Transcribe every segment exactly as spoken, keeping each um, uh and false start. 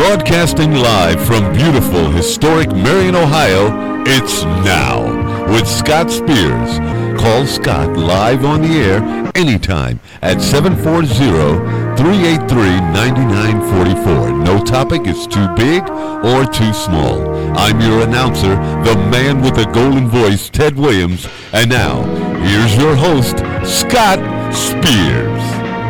Broadcasting live from beautiful, historic Marion, Ohio, it's Now with Scott Spears. Call Scott live on the air anytime at seven four zero, three eight three, nine nine four four. No topic is too big or too small. I'm your announcer, the man with the golden voice, Ted Williams. And now, here's your host, Scott Spears.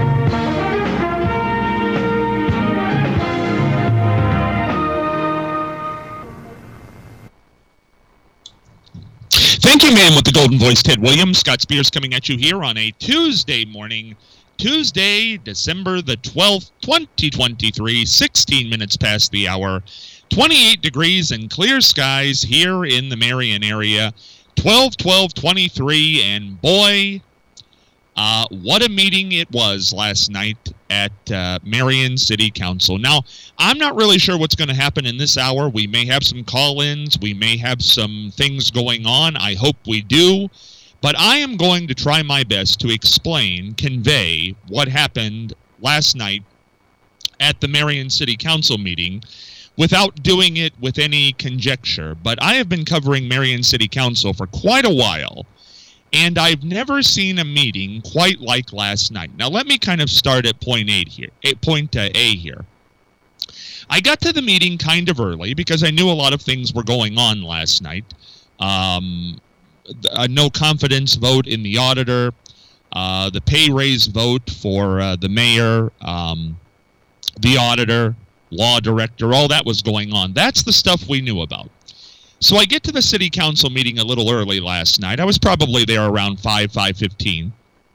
Thank you, man with the golden voice, Ted Williams. Scott Spears coming at you here on a Tuesday morning, Tuesday, December the twelfth, twenty twenty-three, sixteen minutes past the hour, twenty-eight degrees and clear skies here in the Marion area, twelve twelve twenty-three, and boy, uh, what a meeting it was last night at uh, Marion City Council. Now, I'm not really sure what's going to happen in this hour. We may have some call-ins. We may have some things going on. I hope we do. But I am going to try my best to explain, convey what happened last night at the Marion City Council meeting without doing it with any conjecture. But I have been covering Marion City Council for quite a while, and I've never seen a meeting quite like last night. Now, let me kind of start at point eight here, at point uh, A here. I got to the meeting kind of early because I knew a lot of things were going on last night. Um, a no confidence vote in the auditor, uh, the pay raise vote for uh, the mayor, um, the auditor, law director, all that was going on. That's the stuff we knew about. So I get to the city council meeting a little early last night. I was probably there around five, five fifteen.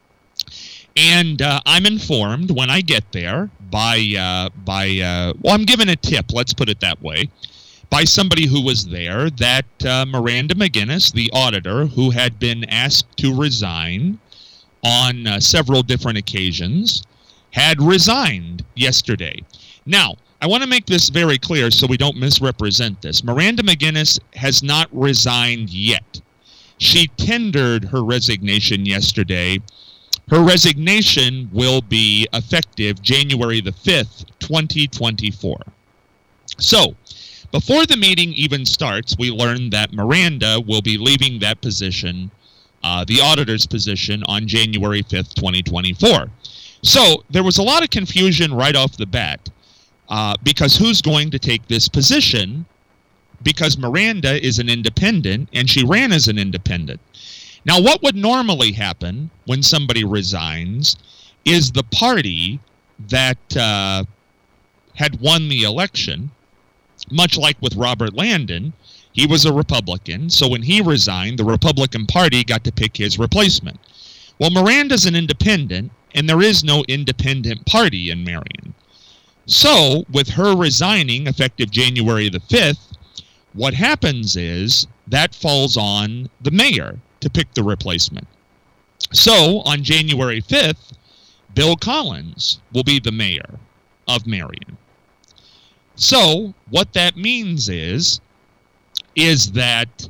And uh, I'm informed when I get there by, uh, by uh, well, I'm given a tip, let's put it that way, by somebody who was there that uh, Miranda McGinnis, the auditor, who had been asked to resign on uh, several different occasions, had resigned yesterday. Now, I want to make this very clear so we don't misrepresent this. Miranda McGinnis has not resigned yet. She tendered her resignation yesterday. Her resignation will be effective January the fifth, twenty twenty-four. So, before the meeting even starts, we learn that Miranda will be leaving that position, uh, the auditor's position, on January fifth, twenty twenty-four. So, there was a lot of confusion right off the bat. Uh, because who's going to take this position? Because Miranda is an independent, and she ran as an independent. Now, what would normally happen when somebody resigns is the party that uh, had won the election, much like with Robert Landon, he was a Republican, so when he resigned, the Republican Party got to pick his replacement. Well, Miranda's an independent, and there is no independent party in Marion. So, with her resigning effective January the fifth, what happens is that falls on the mayor to pick the replacement. So, on January fifth, Bill Collins will be the mayor of Marion. So, what that means is, is that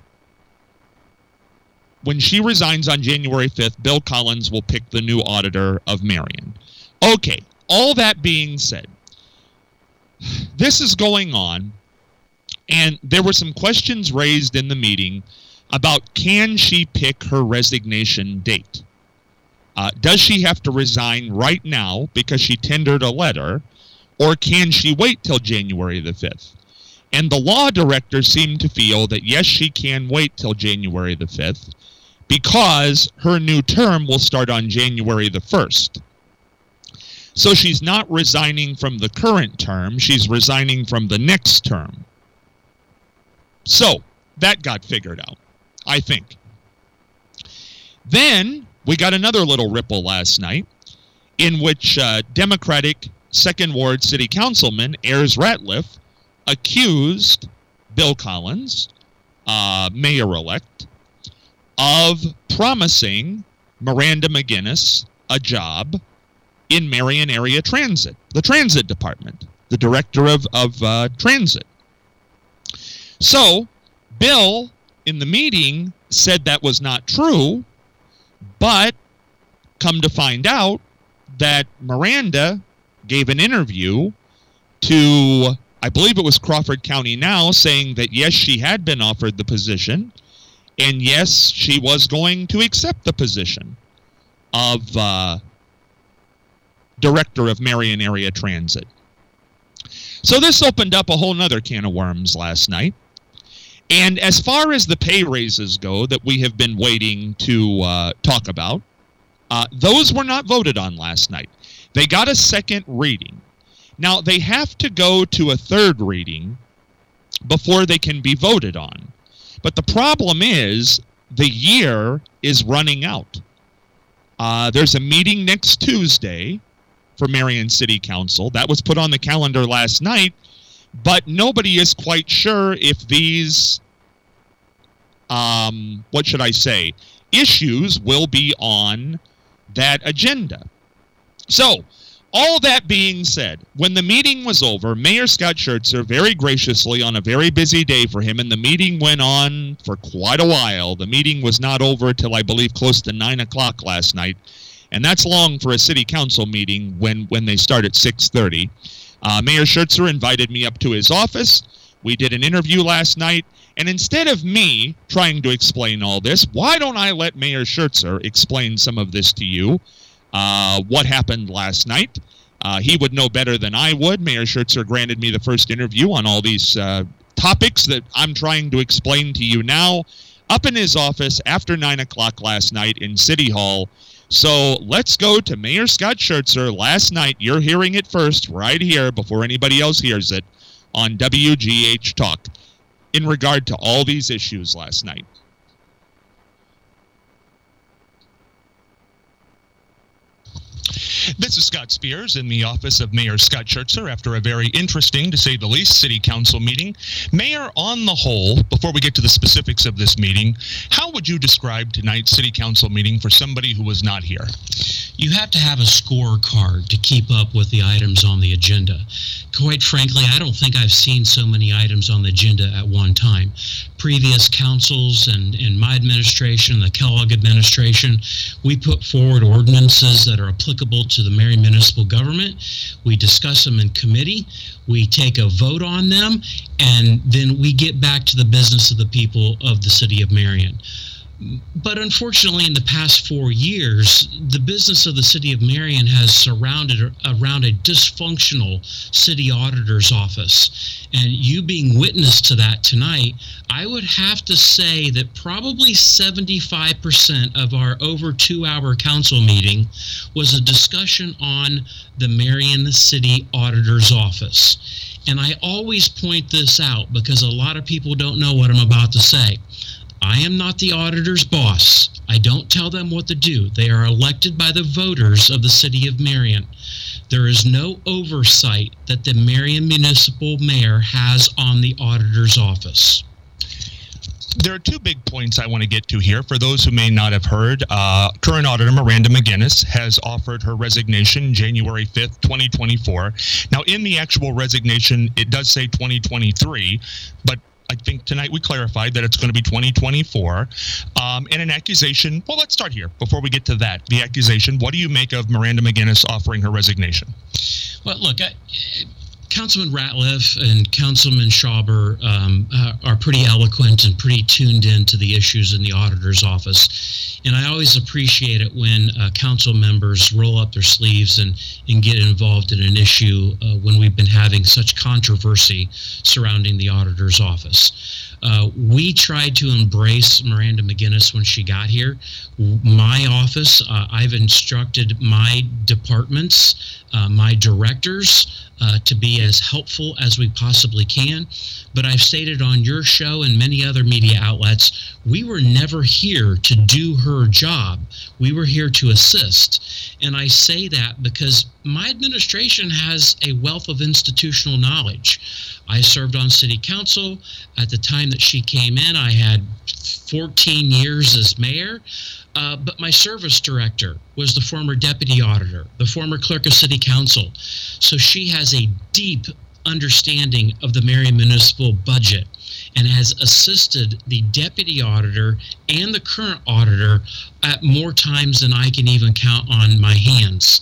when she resigns on January fifth, Bill Collins will pick the new auditor of Marion. Okay, all that being said, this is going on, and there were some questions raised in the meeting about can she pick her resignation date? Uh, does she have to resign right now because she tendered a letter, or can she wait till January the fifth? And the law director seemed to feel that yes, she can wait till January the fifth because her new term will start on January the first. So she's not resigning from the current term, she's resigning from the next term. So, that got figured out, I think. Then, we got another little ripple last night, in which uh, Democratic second Ward City Councilman Ayers Ratliff accused Bill Collins, uh, mayor-elect, of promising Miranda McGinnis a job in Marion Area Transit, the transit department, the director of, of uh, transit. So, Bill, in the meeting, said that was not true, but come to find out that Miranda gave an interview to I believe it was Crawford County Now, saying that yes, she had been offered the position, and yes, she was going to accept the position of uh, Director of Marion Area Transit. So this opened up a whole nother can of worms last night. And as far as the pay raises go that we have been waiting to uh, talk about, uh, those were not voted on last night. They got a second reading. Now, they have to go to a third reading before they can be voted on. But the problem is the year is running out. Uh, there's a meeting next Tuesday for Marion City Council. That was put on the calendar last night, but nobody is quite sure if these, um, what should I say, issues will be on that agenda. So, all that being said, when the meeting was over, Mayor Scott Schertzer very graciously, on a very busy day for him, and the meeting went on for quite a while. The meeting was not over till I believe close to nine o'clock last night, and that's long for a city council meeting when, when they start at six thirty. Uh, Mayor Schertzer invited me up to his office. We did an interview last night, and instead of me trying to explain all this, why don't I let Mayor Schertzer explain some of this to you? Uh, what happened last night. Uh, he would know better than I would. Mayor Schertzer granted me the first interview on all these uh, topics that I'm trying to explain to you now up in his office after nine o'clock last night in City Hall. So let's go to Mayor Scott Schertzer last night. You're hearing it first right here before anybody else hears it on W G H Talk in regard to all these issues last night. This is Scott Spears in the office of Mayor Scott Schertzer after a very interesting, to say the least, city council meeting. Mayor, on the whole, before we get to the specifics of this meeting, how would you describe tonight's city council meeting for somebody who was not here? You have to have a scorecard to keep up with the items on the agenda. Quite frankly, I don't think I've seen so many items on the agenda at one time. Previous councils and in my administration, the Kellogg administration, we put forward ordinances that are applicable to the Marion municipal government. We discuss them in committee. We take a vote on them, and then we get back to the business of the people of the city of Marion. But unfortunately, in the past four years, the business of the city of Marion has surrounded around a dysfunctional city auditor's office. And you being witness to that tonight, I would have to say that probably seventy-five percent of our over two-hour council meeting was a discussion on the Marion City Auditor's Office. And I always point this out because a lot of people don't know what I'm about to say. I am not the auditor's boss. I don't tell them what to do. They are elected by the voters of the city of Marion. There is no oversight that the Marion municipal mayor has on the auditor's office. There are two big points I want to get to here. For those who may not have heard, uh, current auditor Miranda McGinnis has offered her resignation January fifth, twenty twenty-four. Now, in the actual resignation, it does say twenty twenty-three, but I think tonight we clarified that it's going to be twenty twenty-four. Um, and an accusation, well, let's start here before we get to that. The accusation, what do you make of Miranda McGinnis offering her resignation? Well, look, I, Councilman Ratliff and Councilman Schauber um, uh, are pretty eloquent and pretty tuned in to the issues in the auditor's office. And I always appreciate it when uh, council members roll up their sleeves and, and get involved in an issue uh, when we've been having such controversy surrounding the auditor's office. Uh, we tried to embrace Miranda McGinnis when she got here. My office, uh, I've instructed my departments, uh, my directors, Uh, to be as helpful as we possibly can. But I've stated on your show and many other media outlets, we were never here to do her job. We were here to assist. And I say that because my administration has a wealth of institutional knowledge. I served on city council. At the time that she came in, I had fourteen years as mayor. Uh, but my service director was the former deputy auditor, the former clerk of city council. So she has a deep understanding of the Marion municipal budget and has assisted the deputy auditor and the current auditor at more times than I can even count on my hands.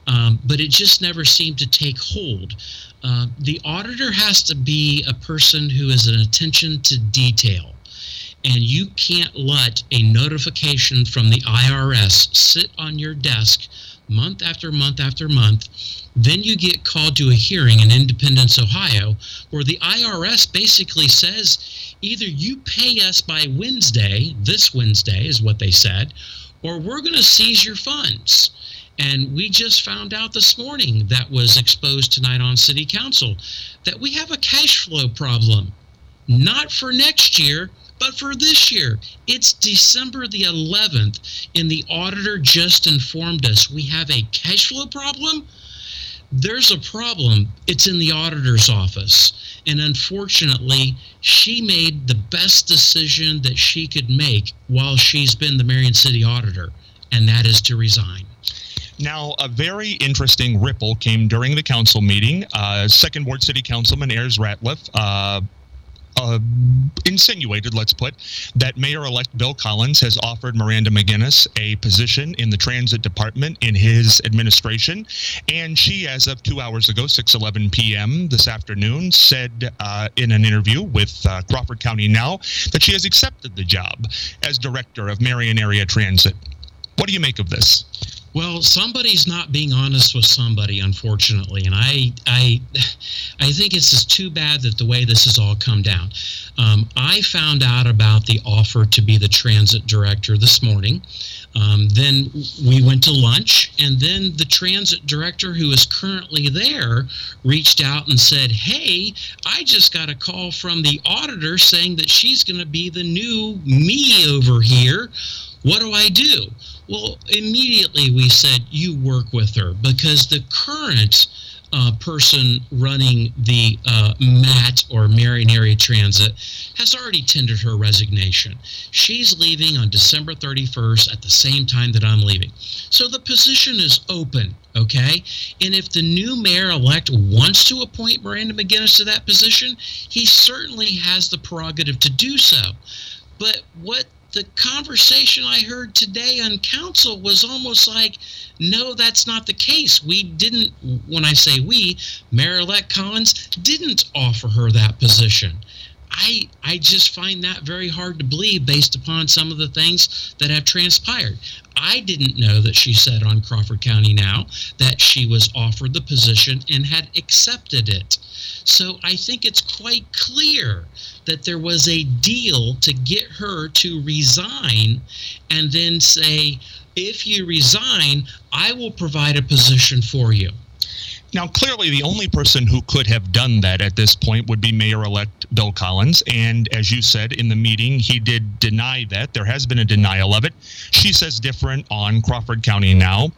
um, but it just never seemed to take hold. Uh, the auditor has to be a person who is an attention to detail. And you can't let a notification from the I R S sit on your desk month after month after month. Then you get called to a hearing in Independence, Ohio, where the I R S basically says either you pay us by Wednesday, this Wednesday is what they said, or we're going to seize your funds. And we just found out this morning, that was exposed tonight on City Council, that we have a cash flow problem, not for next year, but for this year. It's December the eleventh, and the auditor just informed us we have a cash flow problem. There's a problem. It's in the auditor's office. And unfortunately, she made the best decision that she could make while she's been the Marion City Auditor, and that is to resign. Now, a very interesting ripple came during the council meeting. Uh, Second Ward City Councilman Ayers Ratliff uh, Uh, insinuated, let's put, that Mayor-elect Bill Collins has offered Miranda McGinnis a position in the transit department in his administration. And she, as of two hours ago, six eleven p.m. this afternoon, said uh, in an interview with uh, Crawford County Now that she has accepted the job as director of Marion Area Transit. What do you make of this? Well, somebody's not being honest with somebody, unfortunately, and I, I, I think it's just too bad that the way this has all come down. Um, I found out about the offer to be the transit director this morning. Um, then we went to lunch, and then the transit director, who is currently there, reached out and said, "Hey, I just got a call from the auditor saying that she's going to be the new me over here. What do I do?" Well, immediately we said, you work with her, because the current uh, person running the uh, M A T, or Marion Area Transit, has already tendered her resignation. She's leaving on December thirty-first at the same time that I'm leaving. So the position is open, okay? And if the new mayor-elect wants to appoint Miranda McGinnis to that position, he certainly has the prerogative to do so. But what the conversation I heard today on council was almost like, no, that's not the case. We didn't, when I say we, Mayor-elect Collins didn't offer her that position. I I just find that very hard to believe based upon some of the things that have transpired. I didn't know that she said on Crawford County Now that she was offered the position and had accepted it. So I think it's quite clear that there was a deal to get her to resign and then say, if you resign, I will provide a position for you. Now, clearly, the only person who could have done that at this point would be Mayor-elect Bill Collins. And as you said in the meeting, he did deny that. There has been a denial of it. She says different on Crawford County Now.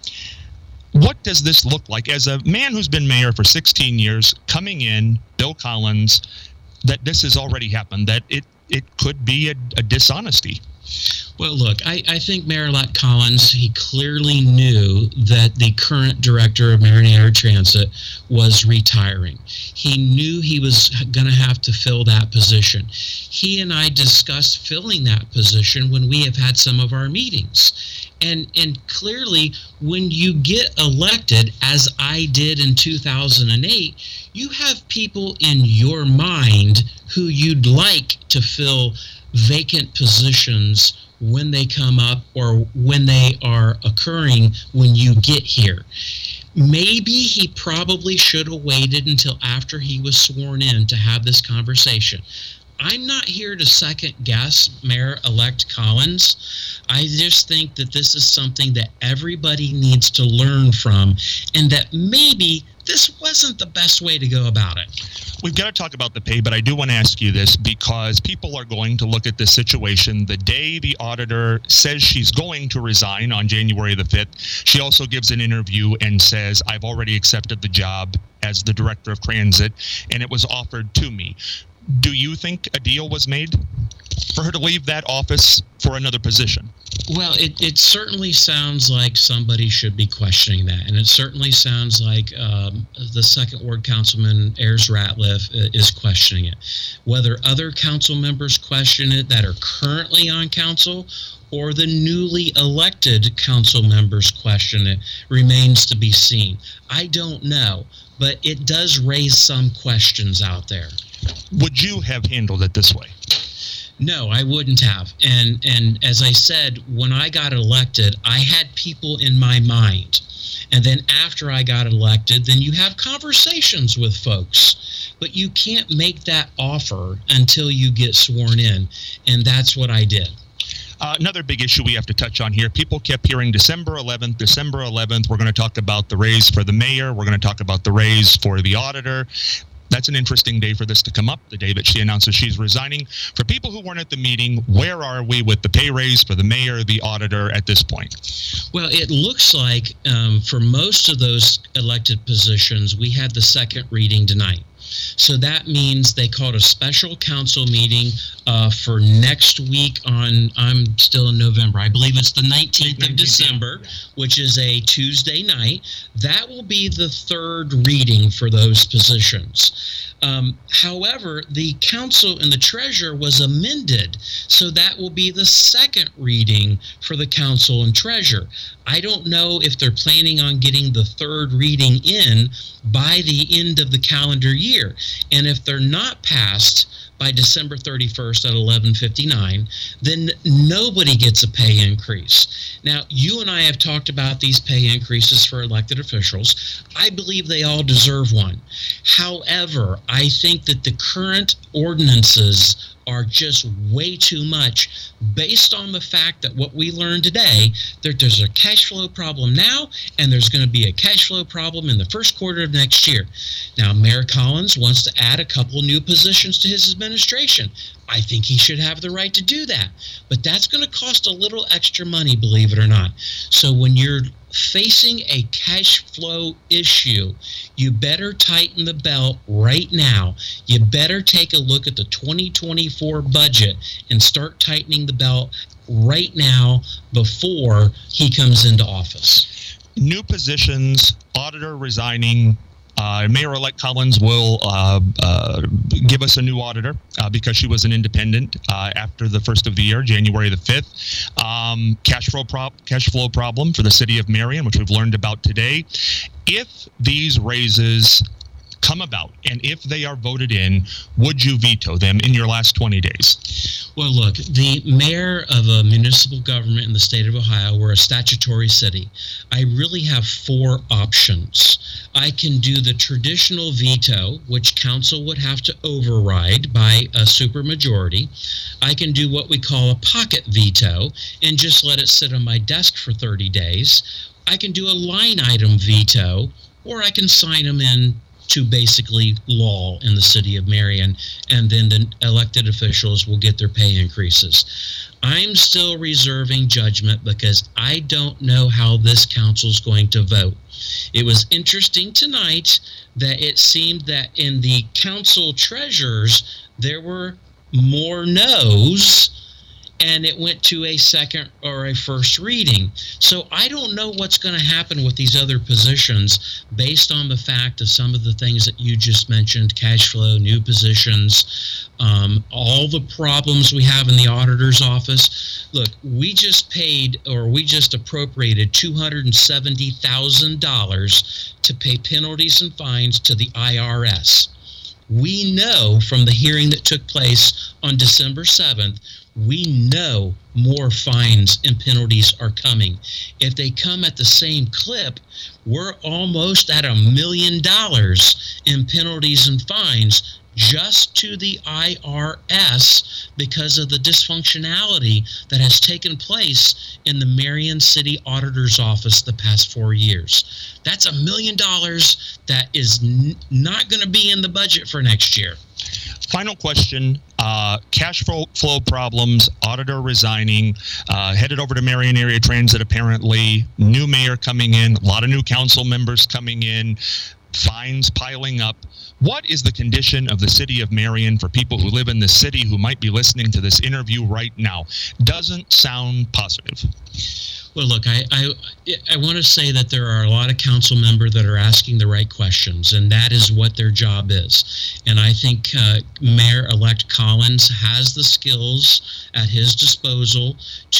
What does this look like as a man who's been mayor for sixteen years, coming in, Bill Collins, that this has already happened, that it, it could be a, a dishonesty? Well, look, I, I think Mayor-elect Collins, he clearly knew that the current director of Marion Area Transit was retiring. He knew he was going to have to fill that position. He and I discussed filling that position when we have had some of our meetings. And and clearly, when you get elected, as I did in two thousand eight, you have people in your mind who you'd like to fill vacant positions when they come up or when they are occurring when you get here. Maybe he probably should have waited until after he was sworn in to have this conversation. I'm not here to second guess Mayor-elect Collins. I just think that this is something that everybody needs to learn from, and that maybe this wasn't the best way to go about it. We've got to talk about the pay, but I do want to ask you this because people are going to look at this situation the day the auditor says she's going to resign on January the fifth. She also gives an interview and says, I've already accepted the job as the director of transit, and it was offered to me. Do you think a deal was made for her to leave that office for another position? Well, it, it certainly sounds like somebody should be questioning that. And it certainly sounds like um, the second ward councilman, Ayers Ratliff, is questioning it. Whether other council members question it that are currently on council, or the newly elected council members' question. It remains to be seen. I don't know, but it does raise some questions out there. Would you have handled it this way? No, I wouldn't have. And and as I said, when I got elected, I had people in my mind. And then after I got elected, then you have conversations with folks. But you can't make that offer until you get sworn in. And that's what I did. Uh, another big issue we have to touch on here. People kept hearing December eleventh, December eleventh. We're going to talk about the raise for the mayor. We're going to talk about the raise for the auditor. That's an interesting day for this to come up, the day that she announces she's resigning. For people who weren't at the meeting, where are we with the pay raise for the mayor, the auditor at this point? Well, it looks like um, for most of those elected positions, we had the second reading tonight. So that means they called a special council meeting uh, for next week on, I'm still in November, I believe it's the nineteenth of December, which is a Tuesday night. That will be the third reading for those positions. Um, however, the council and the treasurer was amended, so that will be the second reading for the council and treasurer. I don't know if they're planning on getting the third reading in by the end of the calendar year. And if they're not passed by December thirty-first at eleven fifty-nine, then nobody gets a pay increase. Now, you and I have talked about these pay increases for elected officials. I believe they all deserve one. However, I think that the current ordinances are just way too much based on the fact that what we learned today, that there's a cash flow problem now, and there's going to be a cash flow problem in the first quarter of next year. Now, Mayor Collins wants to add a couple new positions to his administration. I think he should have the right to do that, but that's going to cost a little extra money, believe it or not. So when you're facing a cash flow issue, you better tighten the belt right now. You better take a look at the twenty twenty-four budget and start tightening the belt right now before he comes into office. New positions, auditor resigning. Uh, Mayor-elect Collins will uh, uh, give us a new auditor uh, because she was an independent uh, after the first of the year, January the fifth. Um, cash flow prop, cash flow problem for the city of Marion, which we've learned about today. If these raises come about, and if they are voted in, would you veto them in your last twenty days? Well, look, the mayor of a municipal government in the state of Ohio, we're a statutory city. I really have four options. I can do the traditional veto, which council would have to override by a supermajority. I can do what we call a pocket veto and just let it sit on my desk for thirty days. I can do a line item veto, or I can sign them in to basically law in the city of Marion, and then the elected officials will get their pay increases. I'm still reserving judgment because I don't know how this council's going to vote. It was interesting tonight that it seemed that in the council treasurers, there were more no's, and it went to a second or a first reading. So I don't know what's going to happen with these other positions based on the fact of some of the things that you just mentioned, cash flow, new positions, um, all the problems we have in the auditor's office. Look, we just paid, or we just appropriated two hundred seventy thousand dollars to pay penalties and fines to the I R S. We know from the hearing that took place on December seventh, we know more fines and penalties are coming. If they come at the same clip, we're almost at a million dollars in penalties and fines just to the I R S because of the dysfunctionality that has taken place in the Marion City Auditor's Office the past four years. That's a million dollars that is n- not going to be in the budget for next year. Final question, uh, cash flow, flow problems, auditor resigning, uh, headed over to Marion Area Transit apparently, new mayor coming in, a lot of new council members coming in, fines piling up. What is the condition of the city of Marion for people who live in the city who might be listening to this interview right now? Doesn't sound positive. Well, look, I, I, I want to say that there are a lot of council members that are asking the right questions, and that is what their job is. And I think uh, Mayor-elect Collins has the skills at his disposal to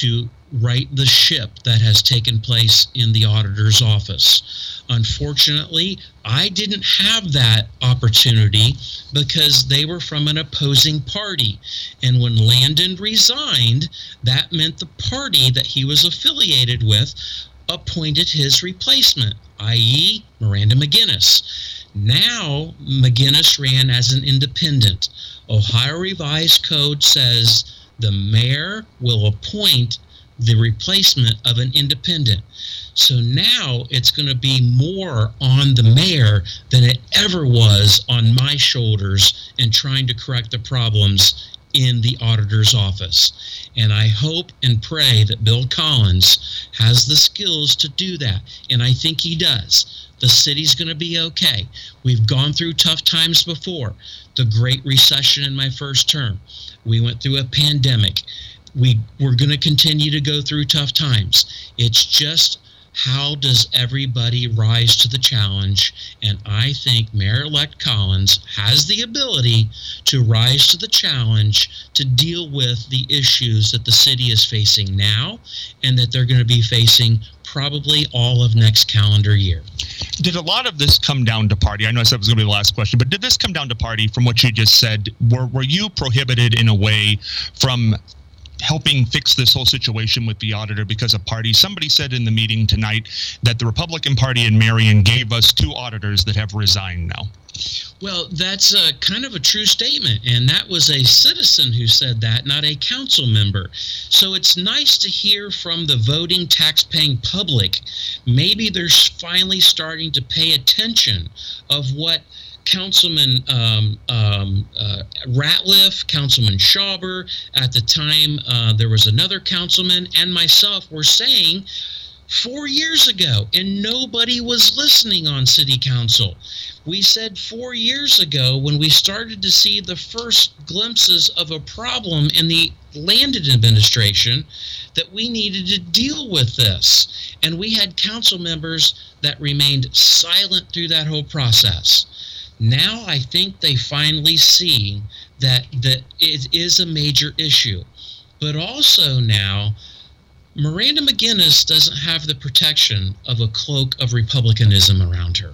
right the ship that has taken place in the auditor's office. Unfortunately, I didn't have that opportunity because they were from an opposing party. And when Landon resigned, that meant the party that he was affiliated with appointed his replacement, that is. Miranda McGinnis. Now, McGinnis ran as an independent. Ohio Revised Code says the mayor will appoint the replacement of an independent. So now it's going to be more on the mayor than it ever was on my shoulders in trying to correct the problems in the auditor's office. And I hope and pray that Bill Collins has the skills to do that. And I think he does. The city's going to be okay. We've gone through tough times before. The Great Recession in my first term. We went through a pandemic. We, we're going to continue to go through tough times. It's just, how does everybody rise to the challenge? And I think Mayor-elect Collins has the ability to rise to the challenge to deal with the issues that the city is facing now and that they're going to be facing probably all of next calendar year. Did a lot of this come down to party? I know I said it was going to be the last question, but did this come down to party from what you just said? Were, were you prohibited in a way from helping fix this whole situation with the auditor because of party? Somebody said in the meeting tonight that the Republican Party in Marion gave us two auditors that have resigned now. Well, that's a kind of a true statement, and that was a citizen who said that, not a council member. So it's nice to hear from the voting, tax-paying public. Maybe they're finally starting to pay attention of what Councilman um, um, uh, Ratliff, Councilman Schauber, at the time uh, there was another councilman, and myself were saying four years ago, and nobody was listening on city council. We said four years ago, when we started to see the first glimpses of a problem in the Landon administration, that we needed to deal with this. And we had council members that remained silent through that whole process. Now I think they finally see that, that it is a major issue. But also now, Miranda McGinnis doesn't have the protection of a cloak of Republicanism around her.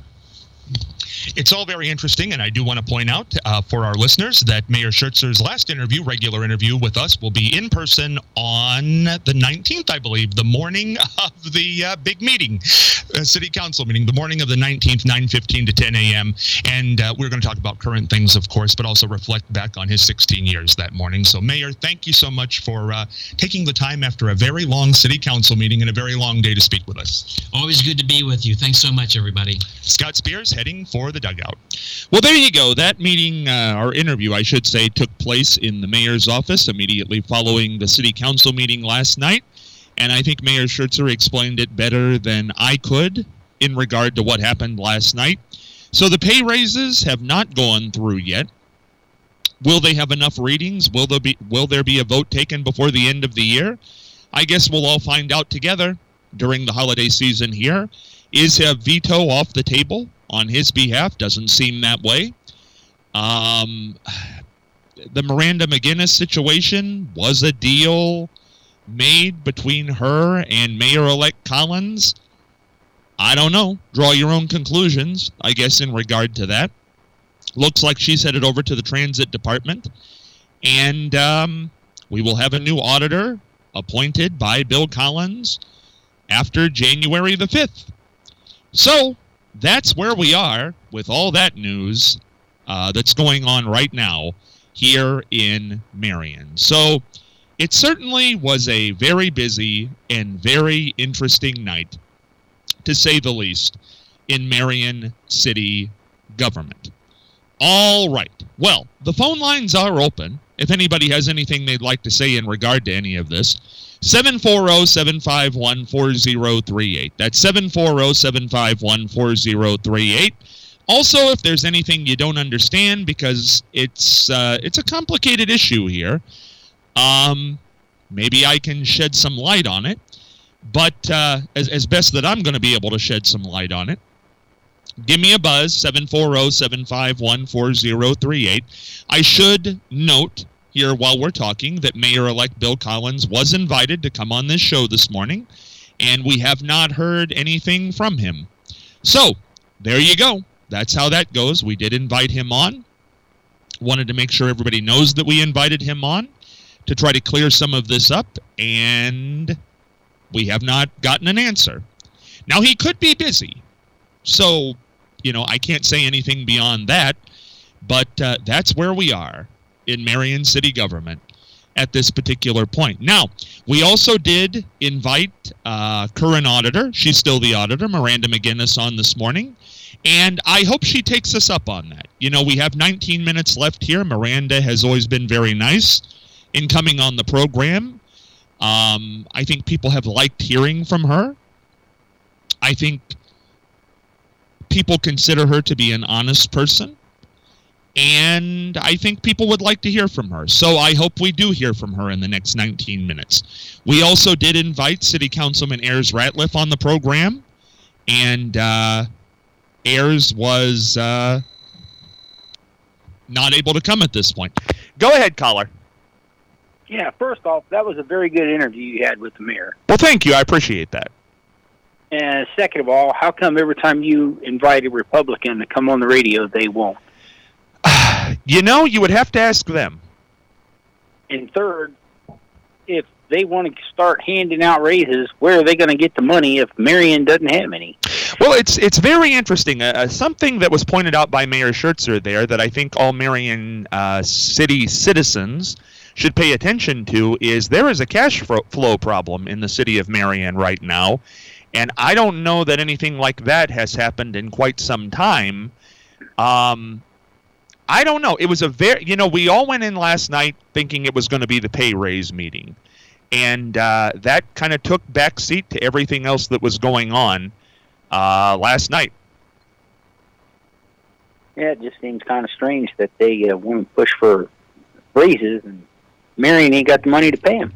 It's all very interesting, and I do want to point out uh, for our listeners that Mayor Schertzer's last interview, regular interview with us, will be in person on the nineteenth, I believe, the morning of the uh, big meeting, uh, city council meeting, the morning of the nineteenth, nine fifteen to ten a.m., and uh, we're going to talk about current things, of course, but also reflect back on his sixteen years that morning. So, Mayor, thank you so much for uh, taking the time after a very long city council meeting and a very long day to speak with us. Always good to be with you. Thanks so much, everybody. Scott Spears heading for the dugout. Well, there you go. That meeting, uh, or interview, I should say, took place in the mayor's office immediately following the city council meeting last night. And I think Mayor Schertzer explained it better than I could in regard to what happened last night. So the pay raises have not gone through yet. Will they have enough ratings? Will there be, will there be a vote taken before the end of the year? I guess we'll all find out together during the holiday season here. Is a veto off the table on his behalf? Doesn't seem that way. Um, the Miranda McGinnis situation was a deal made between her and Mayor-elect Collins. I don't know. Draw your own conclusions, I guess, in regard to that. Looks like she's headed over to the transit department. And um, we will have a new auditor appointed by Bill Collins after January the fifth. So that's where we are with all that news uh, that's going on right now here in Marion. So it certainly was a very busy and very interesting night, to say the least, in Marion City government. All right. Well, the phone lines are open. If anybody has anything they'd like to say in regard to any of this, seven four zero, seven five one, four zero three eight. That's seven four zero, seven five one, four zero three eight. Also, if there's anything you don't understand, because it's uh, it's a complicated issue here, um, maybe I can shed some light on it. But uh, as, as best that I'm going to be able to shed some light on it, give me a buzz, seven four zero, seven five one, four zero three eight. I should note here while we're talking that Mayor-elect Bill Collins was invited to come on this show this morning, and we have not heard anything from him. So, there you go. That's how that goes. We did invite him on. Wanted to make sure everybody knows that we invited him on to try to clear some of this up, and we have not gotten an answer. Now, he could be busy, so, you know, I can't say anything beyond that, but uh, that's where we are in Marion City government at this particular point. Now, we also did invite uh, current auditor, she's still the auditor, Miranda McGinnis, on this morning, and I hope she takes us up on that. You know, we have nineteen minutes left here. Miranda has always been very nice in coming on the program. Um, I think people have liked hearing from her. I think people consider her to be an honest person. And I think people would like to hear from her. So I hope we do hear from her in the next nineteen minutes. We also did invite City Councilman Ayers Ratliff on the program. And uh, Ayers was uh, not able to come at this point. Go ahead, caller. Yeah, first off, that was a very good interview you had with the mayor. Well, thank you. I appreciate that. And second of all, how come every time you invite a Republican to come on the radio, they won't? You know, you would have to ask them. And third, if they want to start handing out raises, where are they going to get the money if Marion doesn't have any? Well, it's it's very interesting. Uh, something that was pointed out by Mayor Schertzer there that I think all Marion uh, City citizens should pay attention to is there is a cash flow problem in the city of Marion right now. And I don't know that anything like that has happened in quite some time. Um, I don't know. It was a very, you know, we all went in last night thinking it was going to be the pay raise meeting. And uh, that kind of took backseat to everything else that was going on uh, last night. Yeah, it just seems kind of strange that they uh, want to push for raises and Marion ain't got the money to pay them.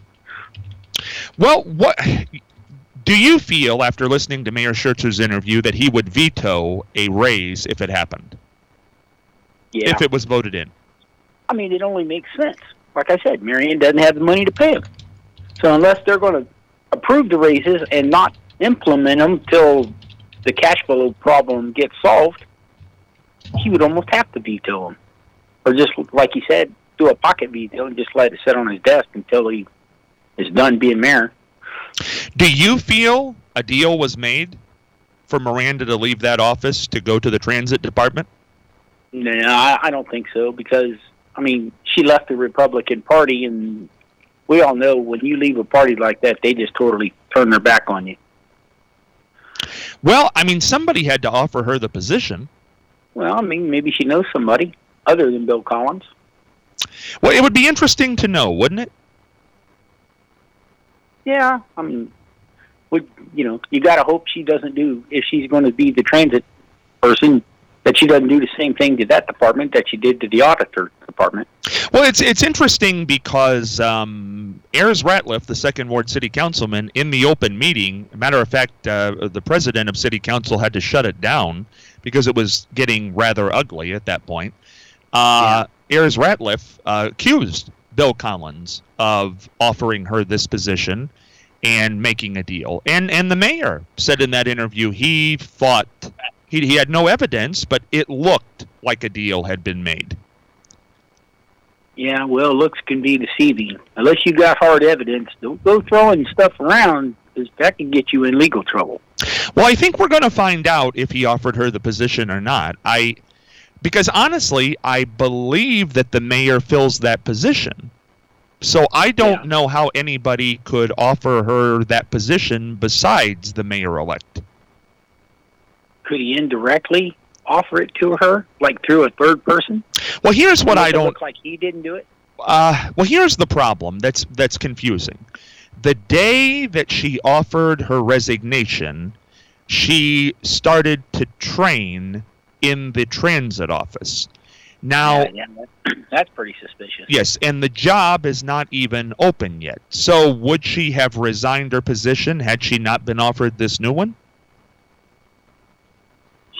Well, what do you feel after listening to Mayor Schertzer's interview that he would veto a raise if it happened? Yeah. If it was voted in? I mean, it only makes sense. Like I said, Marion doesn't have the money to pay them. So unless they're going to approve the raises and not implement them till the cash flow problem gets solved, he would almost have to veto them. Or just, like he said, do a pocket veto and just let it sit on his desk until he is done being mayor. Do you feel a deal was made for Miranda to leave that office to go to the transit department? No, I, I don't think so because, I mean, she left the Republican Party, and we all know when you leave a party like that, they just totally turn their back on you. Well, I mean, somebody had to offer her the position. Well, I mean, maybe she knows somebody other than Bill Collins. Well, it would be interesting to know, wouldn't it? Yeah, I mean, would you know, you got to hope she doesn't do, if she's going to be the transit person, that she doesn't do the same thing to that department that she did to the auditor department. Well, it's it's interesting because um, Ayers Ratliff, the second Ward City Councilman, in the open meeting, matter of fact, uh, the president of City Council had to shut it down because it was getting rather ugly at that point. Uh, yeah. Ayers Ratliff uh, accused Bill Collins of offering her this position and making a deal. And and the mayor said in that interview he thought he, he had no evidence, but it looked like a deal had been made. Yeah, well, looks can be deceiving. Unless you got hard evidence, don't go throwing stuff around, because that can get you in legal trouble. Well, I think we're going to find out if he offered her the position or not. I, because honestly, I believe that the mayor fills that position. So I don't yeah. know how anybody could offer her that position besides the mayor-elect. Could he indirectly offer it to her, like through a third person? Well, here's what I don't... Look like he didn't do it? Uh, well, here's the problem that's that's confusing. The day that she offered her resignation, she started to train in the transit office. Now, yeah, yeah, that, that's pretty suspicious. Yes, and the job is not even open yet. So would she have resigned her position had she not been offered this new one?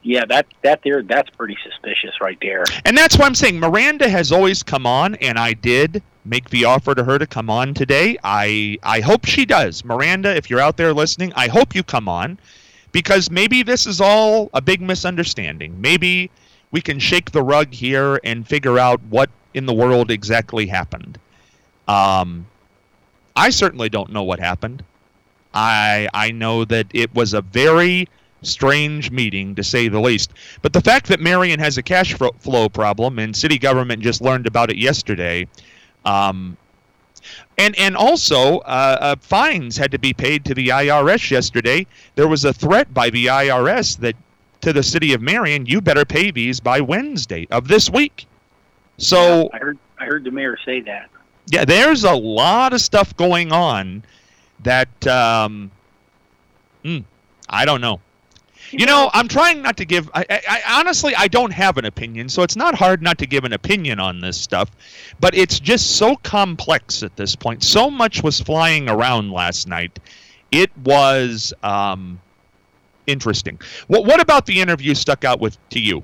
yeah, that that there, that's pretty suspicious right there. And that's why I'm saying Miranda has always come on, and I did make the offer to her to come on today. I I hope she does. Miranda, if you're out there listening, I hope you come on, because maybe this is all a big misunderstanding. Maybe we can shake the rug here and figure out what in the world exactly happened. Um, I certainly don't know what happened. I I know that it was a very strange meeting, to say the least. But the fact that Marion has a cash flow problem and city government just learned about it yesterday, um, and and also uh, uh, fines had to be paid to the I R S yesterday. There was a threat by the I R S that to the city of Marion, you better pay these by Wednesday of this week. So yeah, I heard I heard the mayor say that. Yeah, there's a lot of stuff going on that um, mm, I don't know. You know, I'm trying not to give. I, I, I honestly, I don't have an opinion, so it's not hard not to give an opinion on this stuff. But it's just so complex at this point. So much was flying around last night. It was um, interesting. What What about the interview stuck out with to you?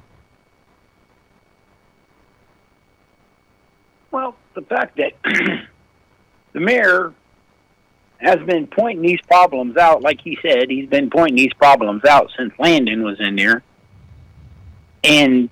Well, the fact that the mayor has been pointing these problems out, like he said, he's been pointing these problems out since Landon was in there. And,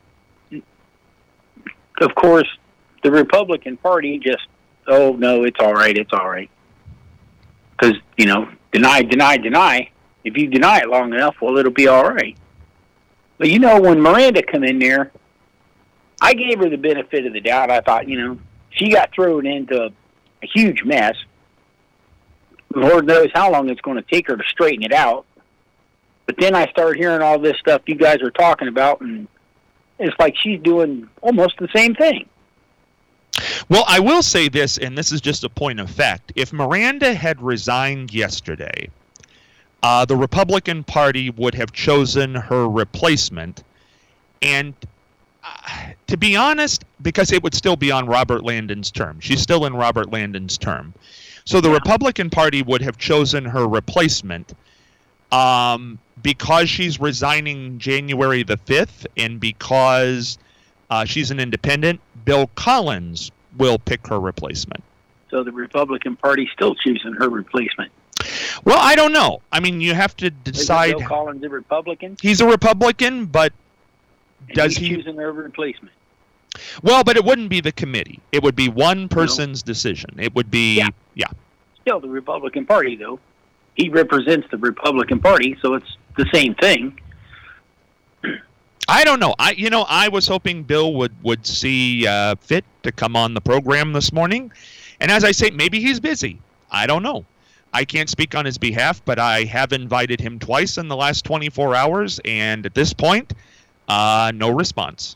of course, the Republican Party just, oh, no, it's all right, it's all right. Because, you know, deny, deny, deny. If you deny it long enough, well, it'll be all right. But, you know, when Miranda come in there, I gave her the benefit of the doubt. I thought, you know, she got thrown into a, a huge mess. Lord knows how long it's going to take her to straighten it out. But then I started hearing all this stuff you guys are talking about, and it's like she's doing almost the same thing. Well, I will say this, and this is just a point of fact. If Miranda had resigned yesterday, uh, the Republican Party would have chosen her replacement. And uh, to be honest, because it would still be on Robert Landon's term. She's still in Robert Landon's term. So the Republican Party would have chosen her replacement um, because she's resigning January the fifth, and because uh, she's an independent, Bill Collins will pick her replacement. So the Republican Party's still choosing her replacement. Well, I don't know. I mean, you have to decide. Is Bill Collins a Republican? He's a Republican, but and does he's he choosing her replacement? Well, but it wouldn't be the committee. It would be one person's no. decision. It would be, yeah. yeah. Still the Republican Party, though. He represents the Republican Party, so it's the same thing. I don't know. I, you know, I was hoping Bill would would see uh, fit to come on the program this morning, and as I say, maybe he's busy. I don't know. I can't speak on his behalf, but I have invited him twice in the last twenty-four hours, and at this point, uh, no response.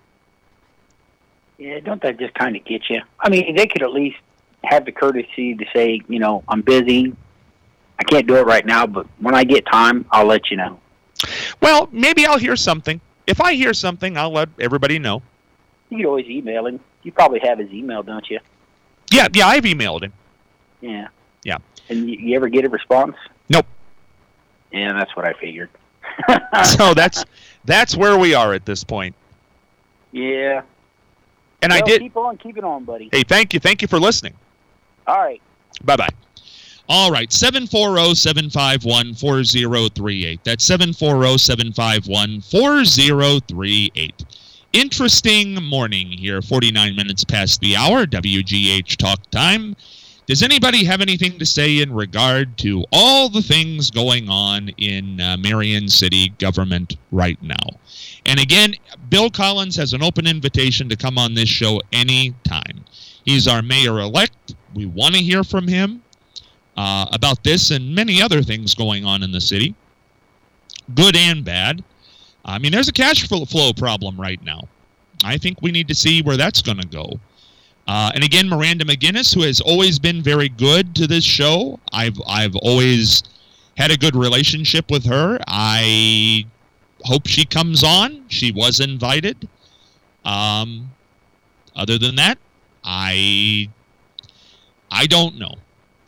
Yeah, don't that just kind of get you? I mean, they could at least have the courtesy to say, you know, I'm busy. I can't do it right now, but when I get time, I'll let you know. Well, maybe I'll hear something. If I hear something, I'll let everybody know. You could always email him. You probably have his email, don't you? Yeah, yeah, I've emailed him. Yeah. Yeah. And you, you ever get a response? Nope. Yeah, that's what I figured. So that's that's where we are at this point. Yeah. And well, I did. Keep on keeping on, buddy. Hey, thank you. Thank you for listening. All right. Bye-bye. All right, seven four zero, seven five one, four zero three eight. That's seven four zero, seven five one, four zero three eight. Interesting morning here, forty-nine minutes past the hour, W G H Talk Time. Does anybody have anything to say in regard to all the things going on in uh, Marion City government right now? And again, Bill Collins has an open invitation to come on this show anytime. He's our mayor-elect. We want to hear from him uh, about this and many other things going on in the city, good and bad. I mean, there's a cash flow problem right now. I think we need to see where that's going to go. Uh, and again, Miranda McGinnis, who has always been very good to this show. I've I've always had a good relationship with her. I hope she comes on. She was invited. Um, other than that, I I don't know.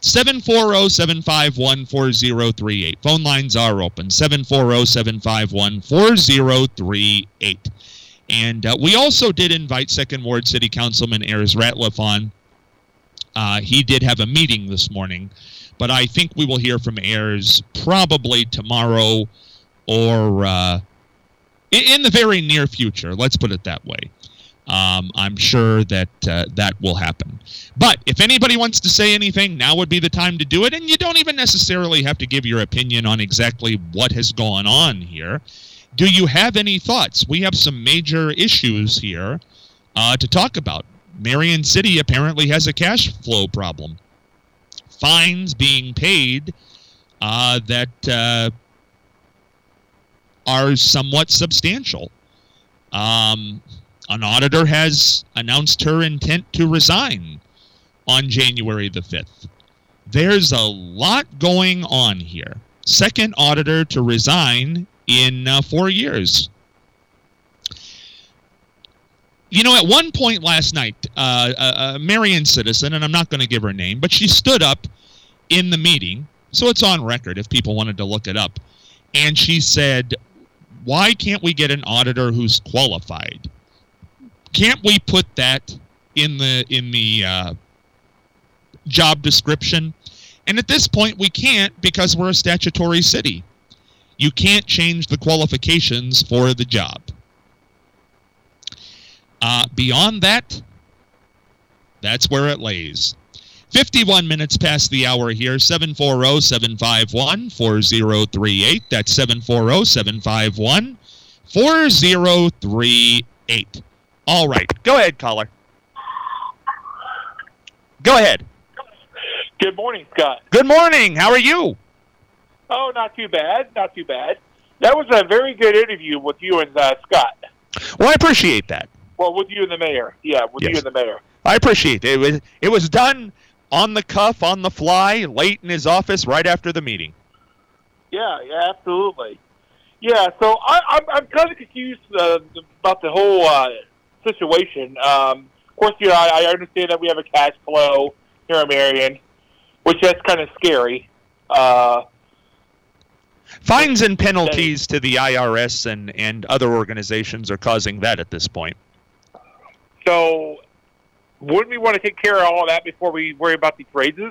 seven four zero, seven five one, four zero three eight. Phone lines are open, seven four zero, seven five one, four zero three eight. And uh, we also did invite Second Ward City Councilman Ayers Ratliff on. Uh, he did have a meeting this morning, but I think we will hear from Ayers probably tomorrow or uh, in the very near future. Let's put it that way. Um, I'm sure that uh, that will happen. But if anybody wants to say anything, now would be the time to do it. And you don't even necessarily have to give your opinion on exactly what has gone on here. Do you have any thoughts? We have some major issues here uh, to talk about. Marion City apparently has a cash flow problem. Fines being paid uh, that uh, are somewhat substantial. Um, an auditor has announced her intent to resign on January the fifth. There's a lot going on here. Second auditor to resign in uh, four years. You know, at one point last night, uh, a, a Marion citizen, and I'm not going to give her name, but she stood up in the meeting, so it's on record if people wanted to look it up, and she said, why can't we get an auditor who's qualified? Can't we put that in the in the uh, job description? And at this point, we can't because we're a statutory city. You can't change the qualifications for the job. Uh, beyond that, that's where it lays. fifty-one minutes past the hour here, seven four zero, seven five one, four zero three eight. That's seven four zero, seven five one, four zero three eight. All right. Go ahead, caller. Go ahead. Good morning, Scott. Good morning. How are you? Oh, not too bad. Not too bad. That was a very good interview with you and uh, Scott. Well, I appreciate that. Well, with you and the mayor. Yeah, with Yes. you and the mayor. I appreciate it. It was, it was done on the cuff, on the fly, late in his office, right after the meeting. Yeah, yeah, absolutely. Yeah, so I, I'm, I'm kind of confused uh, about the whole uh, situation. Um, of course, you know, I, I understand that we have a cash flow here in Marion, which that's kind of scary. Uh, Fines and penalties to the I R S and, and other organizations are causing that at this point. so wouldn't we want to take care of all of that before we worry about these raises?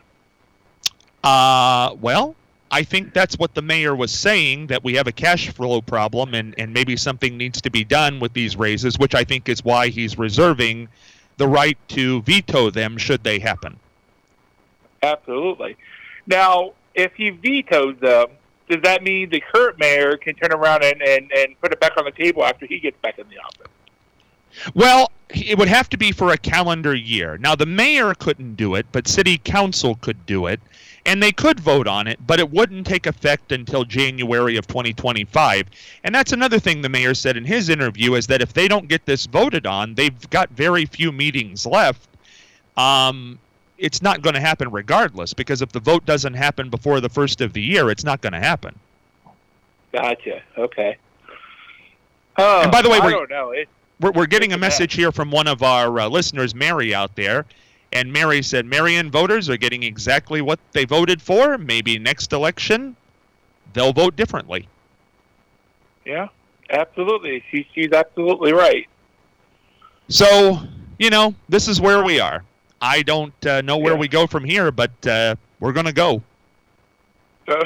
Uh, well, I think that's what the mayor was saying, that we have a cash flow problem and, and maybe something needs to be done with these raises, which I think is why he's reserving the right to veto them should they happen. Absolutely. Now, if he vetoes them, does that mean the current mayor can turn around and, and, and put it back on the table after he gets back in the office? Well, it would have to be for a calendar year. Now, the mayor couldn't do it, but city council could do it, and they could vote on it, but it wouldn't take effect until January of twenty twenty-five. And that's another thing the mayor said in his interview, is that if they don't get this voted on, they've got very few meetings left. Um, it's not going to happen regardless, because if the vote doesn't happen before the first of the year, it's not going to happen. Gotcha. Okay. Oh, And by the way, I we're- don't know. It, We're, we're getting a Yeah. message here from one of our uh, listeners, Mary, out there. And Mary said Marion voters are getting exactly what they voted for. Maybe next election, they'll vote differently. yeah, absolutely. She, she's absolutely right. So, you know, this is where we are. I don't uh, know where Yeah. we go from here, but uh, we're going to go. So,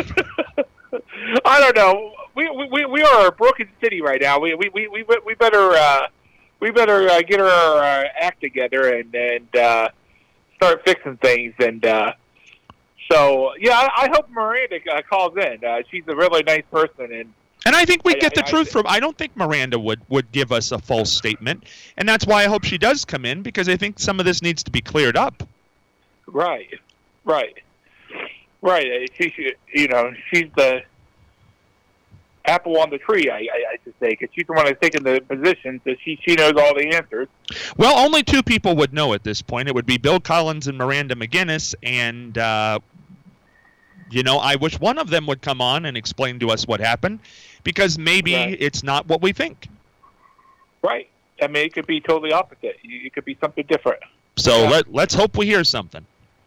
I don't know. We, we we are a broken city right now. We we we we, we better uh, we better uh, get our uh, act together and and uh, start fixing things. And uh, so yeah, I, I hope Miranda uh, calls in. Uh, she's a really nice person, and And I think we I- get the I- I truth thi- from. I don't think Miranda would, would give us a false statement. And that's why I hope she does come in, because I think some of this needs to be cleared up. right, right, right. Uh, She, she you know she's the apple on the tree, I, I, I should say, because she's the one that's taking the position, so she she knows all the answers. Well, only two people would know at this point. It would be Bill Collins and Miranda McGinnis, and, uh, you know, I wish one of them would come on and explain to us what happened, because maybe Right. it's not what we think. Right. I mean, it could be totally opposite. It could be something different. So Yeah. let, let's hope we hear something.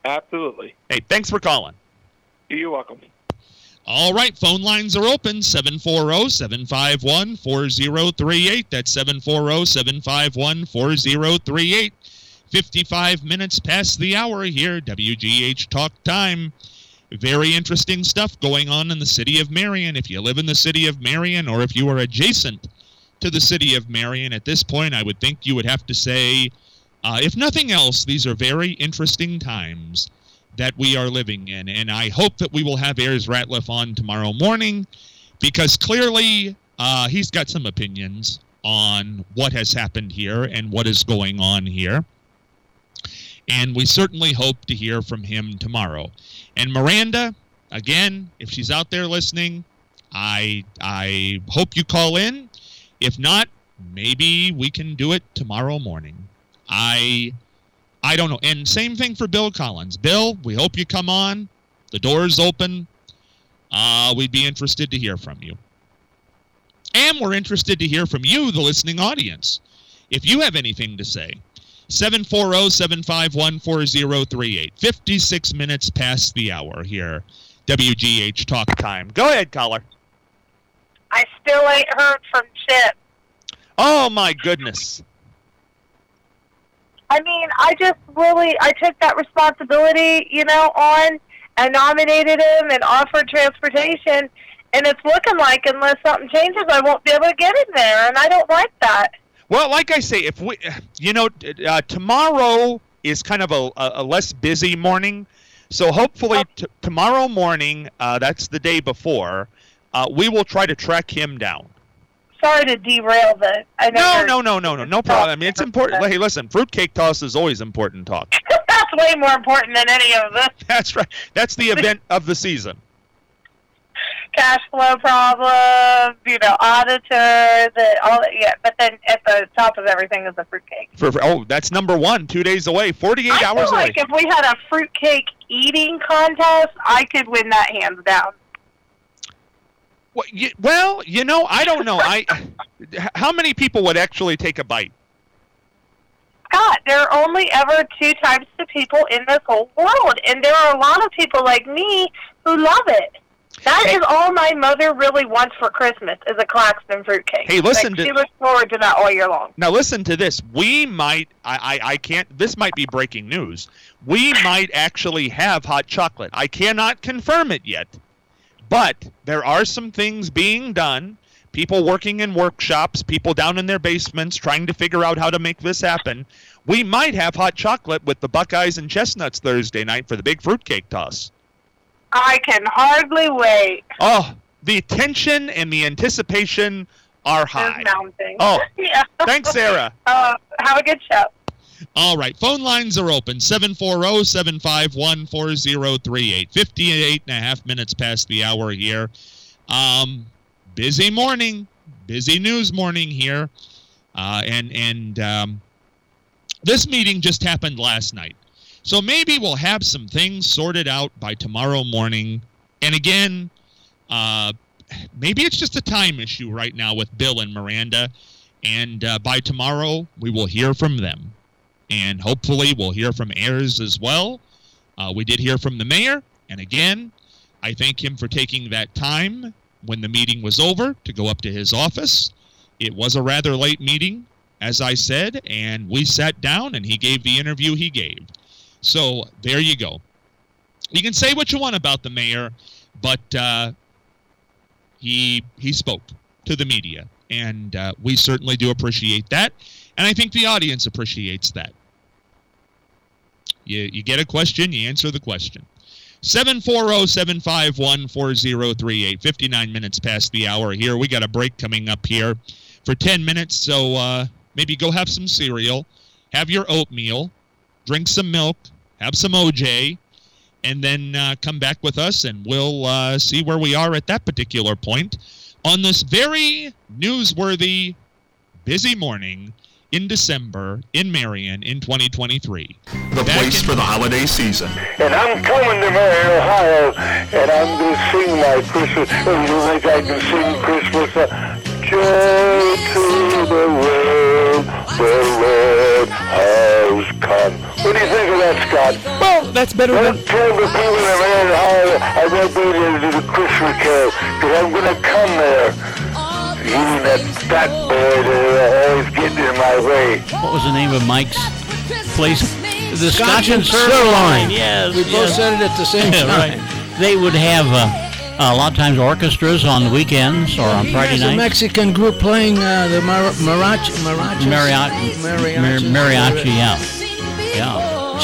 Absolutely. Hey, thanks for calling. You're welcome. All right, phone lines are open, seven four zero, seven five one, four zero three eight. That's seven four zero, seven five one, four zero three eight. fifty-five minutes past the hour here, W G H Talk Time. Very interesting stuff going on in the city of Marion. If you live in the city of Marion, or if you are adjacent to the city of Marion, at this point I would think you would have to say, uh, if nothing else, these are very interesting times that we are living in, and I hope that we will have Ayers Ratliff on tomorrow morning, because clearly uh, he's got some opinions on what has happened here and what is going on here, and we certainly hope to hear from him tomorrow. And Miranda, again, if she's out there listening, I I hope you call in. If not, maybe we can do it tomorrow morning. I... I don't know. And same thing for Bill Collins. Bill, we hope you come on. The door's open. Uh, we'd be interested to hear from you. And we're interested to hear from you, the listening audience. If you have anything to say, seven four zero, seven five one, four zero three eight. fifty-six minutes past the hour here. W G H Talk Time. Go ahead, caller. I still ain't heard from Chip. Oh, my goodness. I mean, I just really, I took that responsibility, you know, on. I nominated him and offered transportation, and it's looking like unless something changes, I won't be able to get him there, and I don't like that. Well, like I say, if we, you know, uh, tomorrow is kind of a, a less busy morning, so hopefully t- tomorrow morning, uh, that's the day before, uh, we will try to track him down. Sorry to derail the... I no, no, no, no, no, no problem. I mean, it's important. Hey, listen, fruitcake toss is always important talk. That's way more important than any of this. That's right. That's the event of the season. Cash flow problems, you know, auditors, all that. Yeah, but then at the top of everything is the fruitcake. For, for oh, that's number one. Two days away. Forty-eight I hours feel away. like if we had a fruitcake eating contest, I could win that hands down. Well, you, well, you know, I don't know. I how many people would actually take a bite? Scott, there are only ever two types of people in this whole world, and there are a lot of people like me who love it. That hey, is all my mother really wants for Christmas is a Claxton fruitcake. Hey, listen like, to... She looks forward to that all year long. Now, listen to this. We might... I, I, I can't... This might be breaking news. We might actually have hot chocolate. I cannot confirm it yet. But there are some things being done, people working in workshops, people down in their basements trying to figure out how to make this happen. We might have hot chocolate with the Buckeyes and Chestnuts Thursday night for the big fruitcake toss. I can hardly wait. Oh, the tension and the anticipation are high. It's mounting. Oh, yeah. Thanks, Sarah. Uh, have a good show. All right, phone lines are open, seven four zero, seven five one, four zero three eight. fifty-eight and a half minutes past the hour here. Um, busy morning, busy news morning here. Uh, and and um, this meeting just happened last night. So maybe we'll have some things sorted out by tomorrow morning. And again, uh, maybe it's just a time issue right now with Bill and Miranda. And uh, by tomorrow, we will hear from them. And hopefully we'll hear from Ayers as well. Uh, we did hear from the mayor. And again, I thank him for taking that time when the meeting was over to go up to his office. It was a rather late meeting, as I said, and we sat down and he gave the interview he gave. So there you go. You can say what you want about the mayor, but uh, he he spoke to the media, and uh, we certainly do appreciate that. And I think the audience appreciates that. You you get a question, you answer the question. seven four zero, seven five one, four zero three eight. fifty-nine minutes past the hour here. We got a break coming up here for ten minutes, so uh, maybe go have some cereal, have your oatmeal, drink some milk, have some O J, and then uh, come back with us, and we'll uh, see where we are at that particular point on this very newsworthy, busy morning in December in Marion in twenty twenty-three. The Back place for the holiday season. And I'm coming to Marion, Ohio, and I'm going to sing my Christmas. Oh, you think I can sing Christmas? Uh, Joy to the world, the Lord has come. What do you think of that, Scott? Well, that's better Don't than... tell the people in Marion, Ohio I won't be there to do the Christmas carol, because I'm going to come there. You and that fat boy that always getting in my way. What was the name of Mike's place? The Scotch Scotch and and Sirloin. Sirloin. Yes. We both yes. said it at the same time. Right. They would have uh, a lot of times orchestras on the weekends or on He Friday has a nights. Mexican group playing uh, the mar- mariachi, mariachi, Mariachi, mariachi, mariachi, yeah, yeah.